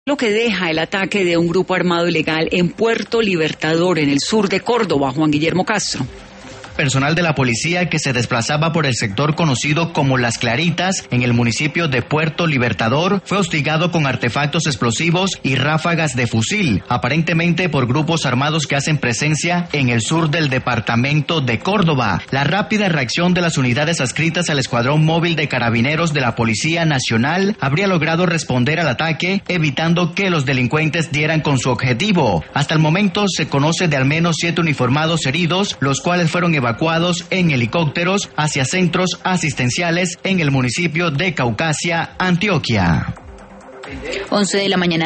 Lo que deja el ataque de un grupo armado ilegal en Puerto Libertador, en el sur de Córdoba. Juan Guillermo Castro. Personal de la policía que se desplazaba por el sector conocido como Las Claritas, en el municipio de Puerto Libertador, fue hostigado con artefactos explosivos y ráfagas de fusil, aparentemente por grupos armados que hacen presencia en el sur del departamento de Córdoba. La rápida reacción de las unidades adscritas al Escuadrón Móvil de Carabineros de la Policía Nacional habría logrado responder al ataque, evitando que los delincuentes dieran con su objetivo. Hasta el momento se conoce de al menos 7 uniformados heridos, los cuales fueron evacuados en helicópteros hacia centros asistenciales en el municipio de Caucasia, Antioquia. 11 de la mañana.